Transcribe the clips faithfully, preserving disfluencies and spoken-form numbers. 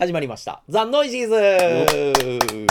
始まりましたザ・ノイジーズ。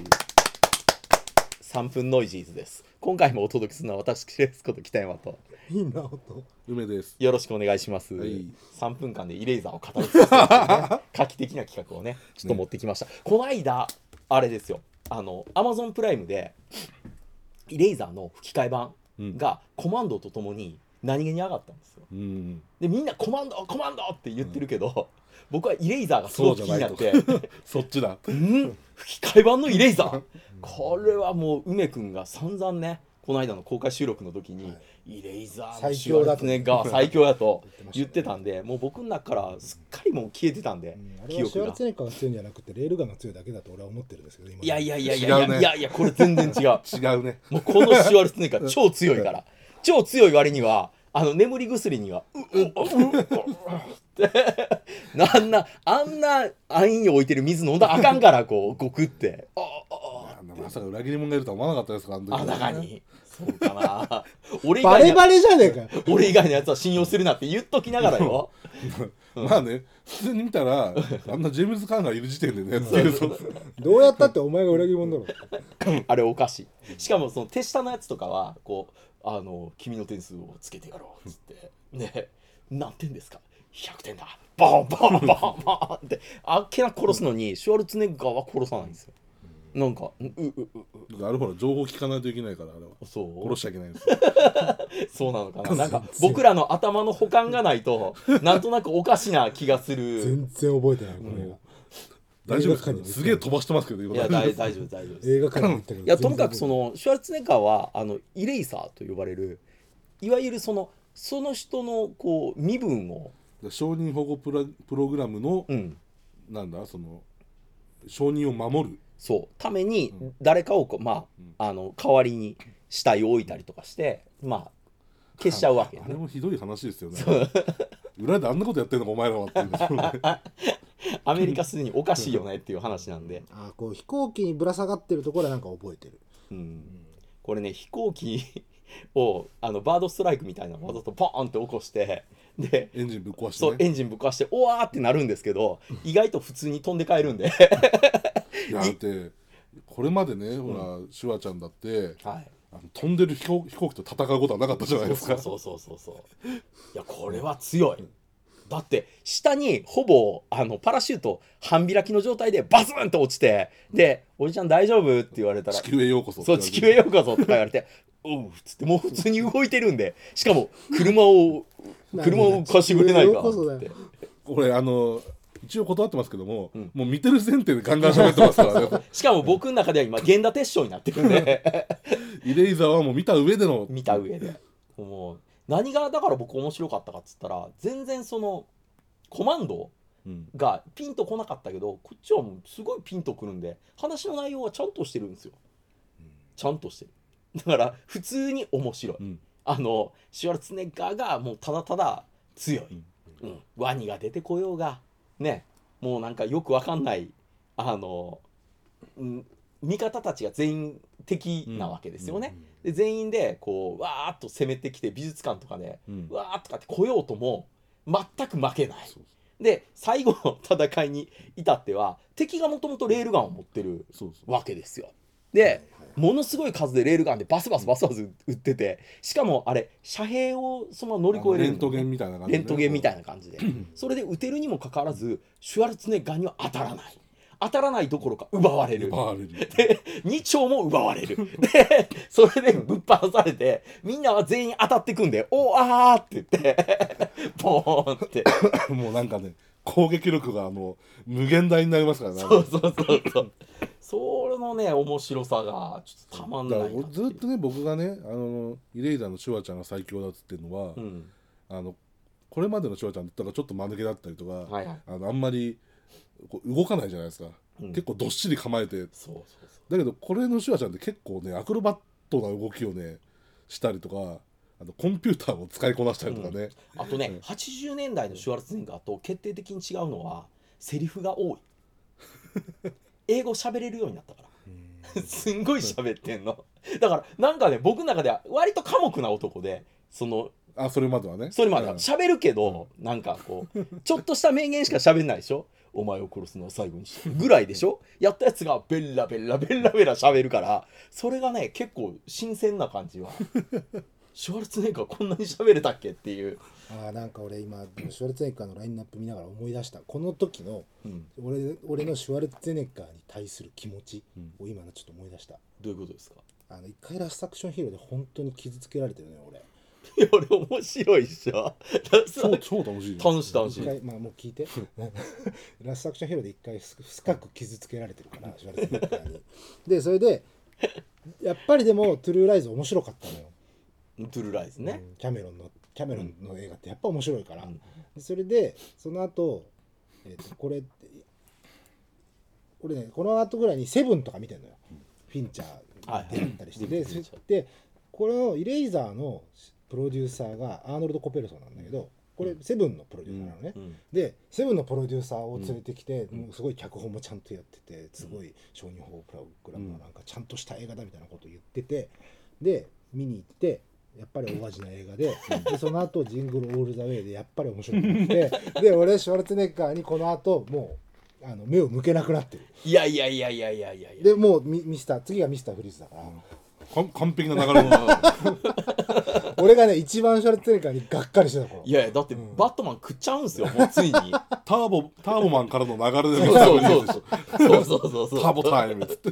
さんぷんノイジーズです。今回もお届けするのは私ですこと北山といいな音梅です。 よろしくお願いします、 はい、 さんぷんかんでイレイザーを語り尽くすというね画期的な企画をねちょっと持ってきました、ね、この間あれですよ、あの Amazon プライムでイレイザーの吹き替え版がコマンドとともに何気に上がったんですよ、うん、でみんなコマンドコマンドって言ってるけど、うん、僕はイレイザーがすごく気になってそっちだ、 うん、吹き替え版のイレイザーこれはもう梅くんが散々ねこの間の公開収録の時に、はい、イレイザーのシュワルツェネッガー最強だと言ってたんでもう僕の中からすっかりもう消えてたんで、 うん、あれはシュワルツェネッガーが強いんじゃなくてレールガンが強いだけだと俺は思ってるんですけど今いやいやいやいやいや、ね、いやいやこれ全然違う違うねもうこのシュワルツェネッガー超強いから超強い割にはあの眠り薬にはううううってあんなあんな安易に置いてる水飲んだらあかんからこうゴクってああまさか裏切り者がいるとは思わなかったですかあの時あ中にそうかな俺以バレバレじゃねえか俺以外のやつは信用するなって言っときながらよまあね普通に見たらあんなジェームズ・カーンがいる時点でねどうやったってお前が裏切り者だろあれおかしいしかもその手下のやつとかはこうあの君の点数をつけてやろうっつってね何点ですかひゃくてんだボンボンボンボンってあっけな殺すのにシュワルツェネッガーは殺さないんですよなんかううううあれほら情報聞かないといけないからあれはそう殺しちゃいけないんですよそうなのかななんか僕らの頭の補完がないとなんとなくおかしな気がする全然覚えてないこれが、うん大丈夫ですすげえ飛ばしてますけどいや大丈夫大丈夫です映画館に行ったけどいやともかくそのシュワルツェネッガーはあのイレイサーと呼ばれるいわゆるそのその人のこう身分を承認保護プラプログラムの、うん、なんだその承認を守るそうために誰かをこう、まあ、あの代わりに死体を置いたりとかしてまあ消しちゃうわけ、ね、 あれもひどい話ですよね裏であんなことやってんのかお前らはっていうアメリカすでにおかしいよねっていう話なんであこう飛行機にぶら下がってるところはなんか覚えてる、 うんうん、これね飛行機をあのバードストライクみたいなのをわざとポーンって起こしてでエンジンぶっ壊して、 ね、そうエンジンぶっ壊しておわーってなるんですけど意外と普通に飛んで帰るんでいやだってこれまでね、うん、ほらシュワちゃんだって、はい、あの飛んでる飛行、飛行機と戦うことはなかったじゃないですかそうそうそうそうそういやこれは強いだって下にほぼあのパラシュート半開きの状態でバズンと落ちてでおじちゃん大丈夫って言われたら地球へようこそそう地球へようこそとか言われておうっつってもう普通に動いてるんでしかも車を車を貸してくれないかってこれあの一応断ってますけども、うん、もう見てる前提でガンガン喋ってますからねしかも僕の中では今源田鉄章になってるんでイレイザーはもう見た上での見た上でもう何がだから僕面白かったかっつったら全然そのコマンドがピンとこなかったけど、うん、こっちはもうすごいピンとくるんで話の内容はちゃんとしてるんですよ、うん、ちゃんとしてるだから普通に面白い、うん、あのシュワルツェネッガーがもうただただ強い、うんうん、ワニが出てこようがねもうなんかよくわかんないあの、うん、味方たちが全員敵なわけですよね、うんうんうん、で全員でこうわーっと攻めてきて美術館とかで、うん、わーっとかって来ようとも全く負けないで最後の戦いに至っては敵がもともとレールガンを持ってるわけですよでものすごい数でレールガンでバスバスバスバス撃っててしかもあれ遮蔽をそのまま乗り越えれる、ね、 レントゲンみたいな感じで、 レントゲンみたいな感じでそれで撃てるにもかかわらずシュワルツェネッガーには当たらない当たらないどころか奪われる奪われるでに丁も奪われるでそれでぶっ放されてみんなは全員当たってくんでおーあーって言ってボーンってもうなんかね攻撃力がもう無限大になりますからねそうそうそうそうそれのね面白さがちょっとたまんないなってずっとね僕がねあのイレイザーのシュワちゃんが最強だっつってるのは、うん、あのこれまでのシュワちゃんだったらちょっと間抜けだったりとか、はいはい、あのあんまりこう動かないじゃないですか、うん、結構どっしり構えてそうそうそうだけどこれのシュワちゃんって結構ねアクロバットな動きをねしたりとかあのコンピューターを使いこなしたりとかね、 うん、あとね、うん、はちじゅうねんだいのシュワルツェネッガーと決定的に違うのはセリフが多い英語喋れるようになったからすんごい喋ってんのだからなんかね僕の中では割と寡黙な男でそのあそれまではねそれまでは喋るけど、うん、なんかこうちょっとした名言しか喋んないでしょお前を殺すのは最後にしてぐらいでしょやったやつがベッラベッラベッラベラ喋るからそれがね結構新鮮な感じはシュワルツェネッガーこんなに喋れたっけっていう。 あーなんか俺今シュワルツェネッガーのラインナップ見ながら思い出したこの時の、うん、俺, 俺のシュワルツェネッガーに対する気持ちを今のちょっと思い出した、うん、 どういうことですか。 あの一回ラストアクションヒーローで本当に傷つけられてるね俺。 いや俺面白いっしょ超超楽しい楽しい楽しいまあもう聞いてラストアクションヒーローで一回深く傷つけられてるからシュワルツェネッガーにでそれでやっぱりでもトゥルーライズ面白かったのよ。 トゥルーライズね、 うん、キャメロンのキャメロンの映画ってやっぱ面白いから、うん、それでその後、えーとこれ俺ねこの後ぐらいにセブンとか見てんのよ、うん、フィンチャーでやったりして、はいはい、で, でこのイレイザーのプロデューサーがアーノルド・コペルソンなんだけどこれセブンのプロデューサーなのね、うんうん、でセブンのプロデューサーを連れてきて、うん、もうすごい脚本もちゃんとやっててすごい小児法プログラムのなんかちゃんとした映画だみたいなことを言っててで見に行ってやっぱり大味な映画 で, でその後ジングルオールザウェイでやっぱり面白くてで俺シュワルツェネッガーにこの後もうあの目を向けなくなってる。 いやいやいやいやいやいやでもうミスター次がミスターフリーズだから、 うん、完璧な流れの俺がね一番シュワルツェネッガーにがっかりしてた頃。 いやいやだって、うん、バットマン食っちゃうんすよもうついにターボターボマンからの流れでそうそうそうそうそうそうターボタイムって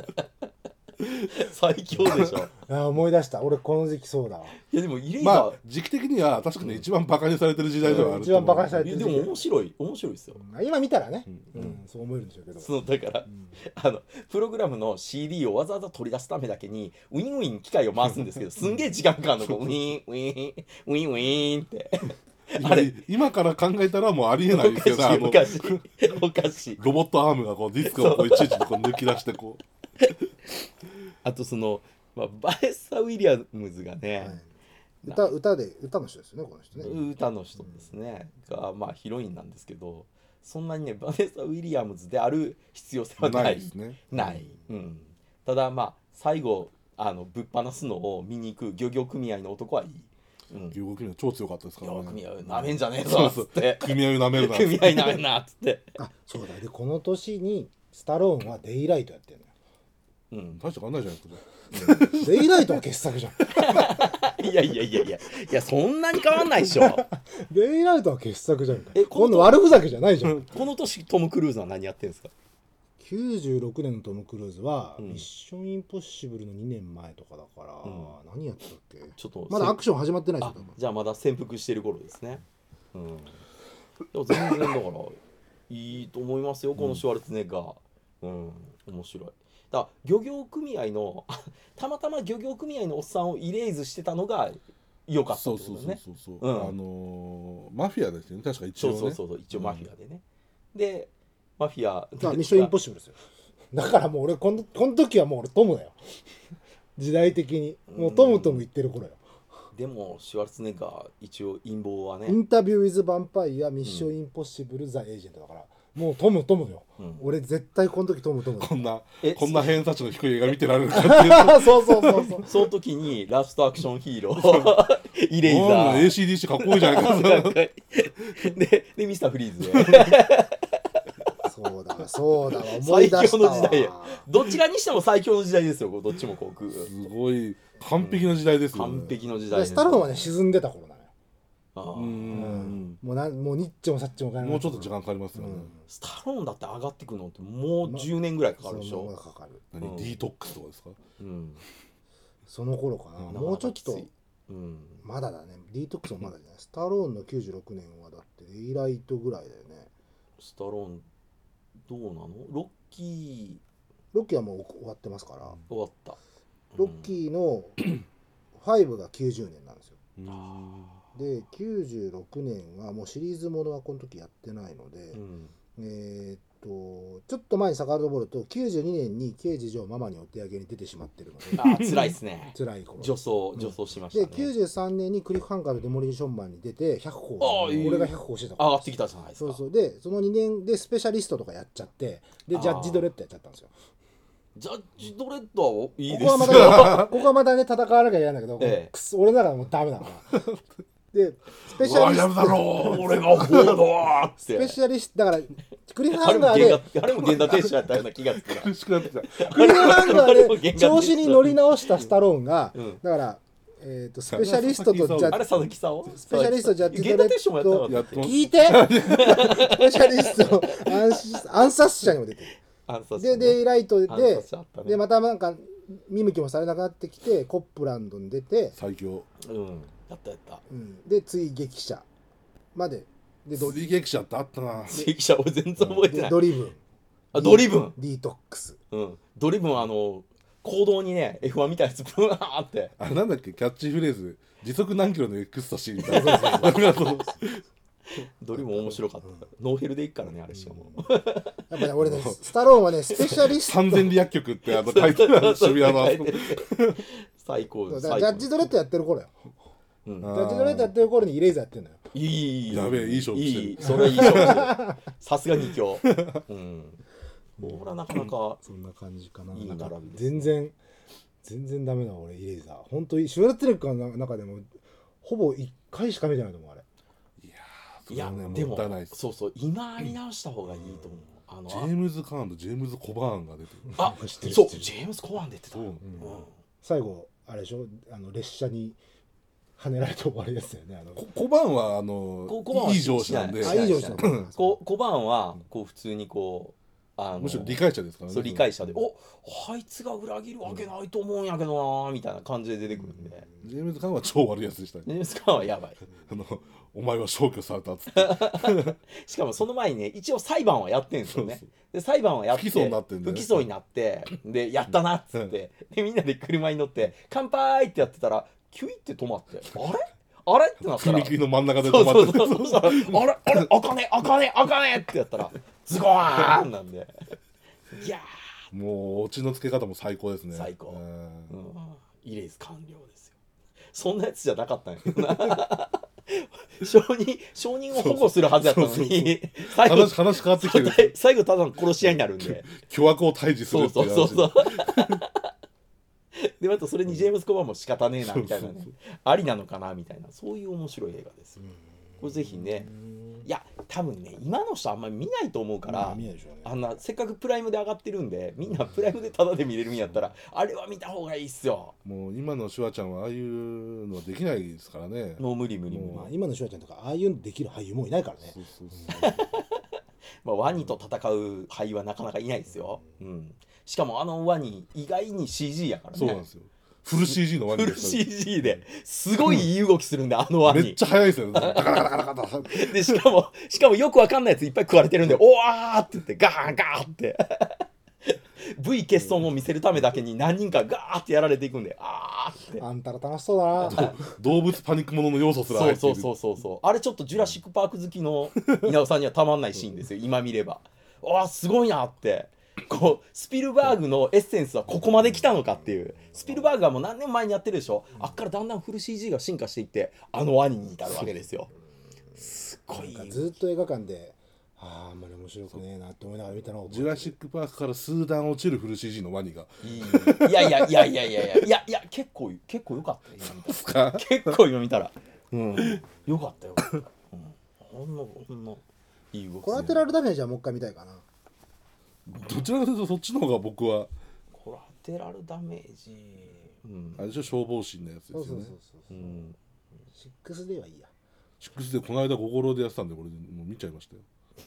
最強でしょあ思い出した俺この時期そうだわ。 いやでもイレイザー、 まあ時期的には確かに一番バカにされてる時代ではあると思う、 一番バカにされてる時代。 でも面白い面白いですよ、 うん、今見たらね、うんうん、そう思えるんでしょうけどそのだから、うん、あのプログラムの シーディー をわざわざ取り出すためだけにウィンウィン機械を回すんですけどすんげえ時間かかるのこうウィンウィンウィンウィンってあれ今から考えたらもうありえないですよね。 おかしいおかしいロボットアームがこうディスクをこういちいちこう抜き出してこうあとその、まあ、バレッサ・ウィリアムズがね、はい、 歌, 歌で歌の人ですよねこの人ね。 歌の人ですね、うん、がまあヒロインなんですけどそんなにねバレッサ・ウィリアムズである必要性はないないですね。 ない、うん、ただまあ最後あのぶっ放すのを見に行く漁業組合の男はいい。 うん、漁業組合超強かったですからね。 組合なめんじゃねえぞっつって組合なめるな組合なめんなっつってあそうだでこの年にスタローンはデイライトやってるのよ。 うん、大した変わんないじゃないですか、 うん、デイライトは傑作じゃんいやいやいやいやいやそんなに変わんないでしょデイライトは傑作じゃんか。えこの悪ふざけじゃないじゃんこの年トム・クルーズは何やってるんですか。 きゅうじゅうろくねんのトム・クルーズは、うん、ミッション・インポッシブルのにねんまえとかだから、うん、何やったっけちょっとまだアクション始まってないですよ。 じゃあまだ潜伏してる頃ですね、うん、でも全然だからいいと思いますよこのシュワルツェネッガー、うん、面白い。だから漁業組合のたまたま漁業組合のおっさんをイレイズしてたのが良かったってことね。 そうそうそうそう、うん、あのー、マフィアですよね確か一応ね。 そうそうそう一応マフィアでね、うん、でマフィアミッションインポッシブルですよ。だからもう俺この、この時はもう俺トムだよ時代的にもうトムトム言ってる頃よ。 でもシュワルツェネッガー一応陰謀はねインタビュー・ウィズ・ヴァンパイアミッション・インポッシブル・ザ・エージェントだからもうトムトムよ、うん、俺絶対この時トムトムこんなこんな偏差値の低い映画見てられるかっていうそうそうそうそうその時にラストアクションヒーローイレイザーエーシーディーシー かっこいいじゃないですかで, でミスターフリーズでそうだそうだ思い出したわ。最強の時代よ。 どちらにしても最強の時代ですよどっちも航空。 すごい完璧な時代ですよ、 ね、完璧の時代、ね、 スタローンはね沈んでた頃なのよ。 あー、 うん、もうなもうニッチもサッチももうちょっと時間かかりますよね、うん、 スタローンだって上がってくるのってもうじゅうねんぐらいかかるでしょ、 ま、かかる何、うん、ディートックスとかですか、 うん、その頃かな、うん、もうちょっと、うん、まだだねディートックスもまだじゃない、うん、スタローンのきゅうじゅうろくねんはだってデイライトぐらいだよね。 スタローンどうなの。ロッキーロッキーはもう終わってますから、 終わった、 ロッキーのごがきゅうじゅうねんなんですよ、うん、できゅうじゅうろくねんはもうシリーズものはこの時やってないので、うん、えー、っとちょっと前に遡るときゅうじゅうにねんに刑事上ママにお手上げに出てしまってるのであ辛いですね辛い頃女装女装しましたね。 できゅうじゅうさんねんにクリフハンガーとデモリーションマンに出てひゃっこ俺がひゃっこしてた上がってきたじゃないですか。 そうそうでそのにねんでスペシャリストとかやっちゃってでジャッジドレッドやっちゃったんですよ。 ジャッジドレッドはいいですよ。 ここはまたここはまたね戦わなきゃいけないんだけど、 ええ、 くそ俺の中でもうダメだからでスペシャリストだろう俺がボードはってスペシャリストだからクリフハンガーであれも源田鉄章やったような気がする。 苦しくなってきた。 クリフハンガーで調子に乗り直したスタローンが、 うん、 だからえー、とスペシャリストとジャッジあれ佐々木さんをスペシャリストジャッジドレッド聞いてスペシャリスト暗暗殺者にも出てる暗殺者、 ででライトで、ね、 でまたなんか見向きもされなくなってきてコップランドに出て最強、 うん、やったやった、 うん、で追撃者までで追撃者ってあったな。 追撃者俺全然覚えてない。 ドリブンあドリブンディートックス、 うん、ドリブンあの行動にね エフワン みたいなやつブワーってあなんだっけキャッチフレーズ時速何キロのエクスタシーみたいなドリブン面白かった、うん、ノーヘルでいくからねあれしかも、 うん、やっぱね俺ねスタローンはねスペシャリストさんぜん利益局ってあの書いてある渋谷の最高です。 ジャッジドレッドやってる頃よ、うん、ジャッジドレッドやってる頃にイレイザーやってるのよ。 いいいいやべえいい勝負してる。 いいそれいい勝負してるさすがに今日、うん、俺はなかなかそんな感じかな。 いい並びです。 全然全然ダメだ俺イレイザー本当にシュワルツェネッガーの中でもほぼいっかいしか見てないと思うあれ。 いやーいや、ね、でもそうそう今見直した方がいいと思う。あのジェームズ・カーンとジェームズ・コバーンが出てる。 あそうジェームズ・コバーン出てた、うんうん、 最後あれでしょあの列車に跳ねられて終わりですよね。あのコバーンはあのいい上司なんで、 あいい上司なんでコバーンはこう普通にこうあのむしろ理解者ですからね。 そう理解者で、おあいつが裏切るわけないと思うんやけどなみたいな感じで出てくるんで、 うん、ジェームズ・カーンは超悪いやつでしたね。 ジェームズ・カーンはやばいあのお前は消去されたっつってしかもその前にね一応裁判はやってんですよね。そうそうで裁判はやって不起訴になってんだよね。 不起訴になってでやったなっつって、うん、でみんなで車に乗って乾杯ってやってたらキュイって止まってあれあれってなったら踏切の真ん中で止まってそうそうそうそうあれあれあかねあかねあかねってやったらズゴーンなんでいやもうオチのつけ方も最高ですね。 最高、うん、イレーズ完了ですよ。そんなやつじゃなかったんやけどな証人証人を保護するはずやったのに最後話変わってきてる。 最後ただの殺し合いになるんで巨悪を退治するっていう話。そうそうそうでまたそれにジェームズ・コバーンも仕方ねえなみたいなねそうそうそうありなのかなみたいなそういう面白い映画ですよ。これぜひねいや多分ね今の人あんまり見ないと思うから、うんね、あんなせっかくプライムで上がってるんでみんなプライムでタダで見れるんやったらあれは見た方がいいっすよ。 もう今のシュワちゃんはああいうのできないですからね。 もう無理無理無理、 まあ、今のシュワちゃんとかああいうのできる俳優もいないからね。そうそうそうまあワニと戦う俳優はなかなかいないですよ、うん、しかもあのワニ意外に シージー やからね。 そうなんですよ。フル シージー のワニフル シージー ですごいいい動きするんで、うん、あのワニめっちゃ速いですよねでしかもしかもよくわかんないやついっぱい食われてるんでおわーって言ってガーンガーンって部位欠損を見せるためだけに何人かガーってやられていくんであーってあんたら楽しそうだな動物パニックものの要素すら入ってる。 そうそうそうそうあれちょっとジュラシックパーク好きの稲尾さんにはたまんないシーンですよ今見れば。わーすごいなってこうスピルバーグのエッセンスはここまで来たのかっていう。スピルバーグはもう何年前にやってるでしょ。あっからだんだんフル シージー が進化していってあのワニに至るわけですよ。すごいずっと映画館であああんまり面白くねえなって思いながら見たのをジュラシックパークから数段落ちるフル シージー のワニがいやいやいやいやいやいやいやいや結構結構よかった今見たら結構今見たらうんよかったよかった、うん、ほんのほんのいい動き。 コラテラルダメージはもう一回見たいかな。 どちらかというとそっちの方が僕はコラテラルダメージ、 うん、あれでしょ消防士のやつですよね。そうそうそうそう、うん、 シックスデーはいいや。 シックスデーこの間ゴゴロでやってたんで俺もう見ちゃいましたよ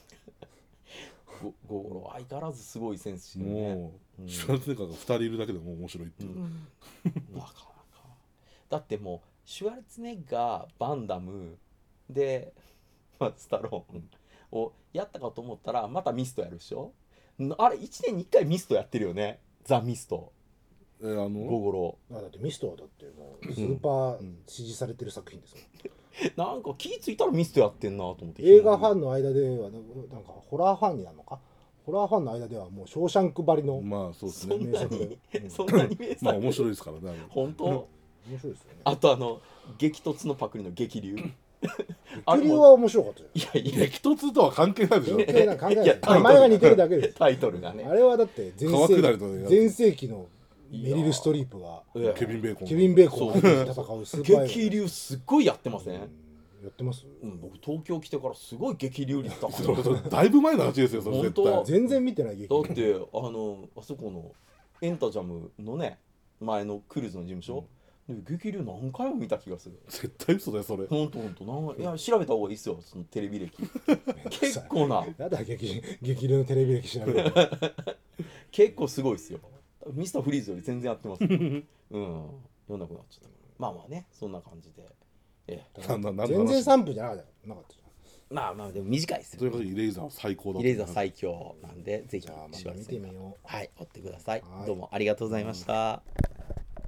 ゴゴロ相変わらずすごいセンスしてるね。 もう、うん、シュワルツェネッガーがふたりいるだけでもう面白いっていう、うん、 なかなかだってもうシュワルツェネッガーバンダムで、まあ、スタローンをやったかと思ったらまたミストやるでしょ。あれいちねんにいっかいミストやってるよね。ザ・ミスト、 えー、あのゴゴロあだってミストはだってもうスーパー支持されてる作品ですもん、 うん、なんか気ぃついたらミストやってんなと思って。 映画ファンの間ではなんかホラーファンになるのかホラーファンの間ではもうショーシャンクばりのまあそうですねそんなに、うん、そんなに名作まあ面白いですからね本当面白いですよね。 あとあの激突のパクリの激流激流は面白かったじゃん。いやいや激突とは関係ないでしょ。 関係ない関係ない名前が似てるだけです。 タイトルがね。 あれはだって全盛期全盛期のメリル・ストリープがケビン・ベーコンケビン・ベーコンと戦うスーパー激流すっごいやってません？ やってます？ うん、僕東京来てからすごい激流に行っただいぶ前の話ですよそれ絶対。 全然見てない激流。 だってあのあそこのエンタジャムのね前のクルーズの事務所、うん、激流何回も見た気がする。 絶対嘘だよそれ。 ほんとほんとなんいや調べた方がいいっすよそのテレビ歴結構なやだ激激流のテレビ歴調べる結構すごいっすよ。ミスターフリーズより全然やってます、うん、読んなくなっちゃった。まあまあねそんな感じで、ええ、 全然さんぷんじゃなかったなかったじゃん。まあまあでも短いですよ、ね。 ということでイレイザー最高だ。 イレイザー最強なんでぜひじゃあまた見てみよう。 はい追ってください。どうもありがとうございました。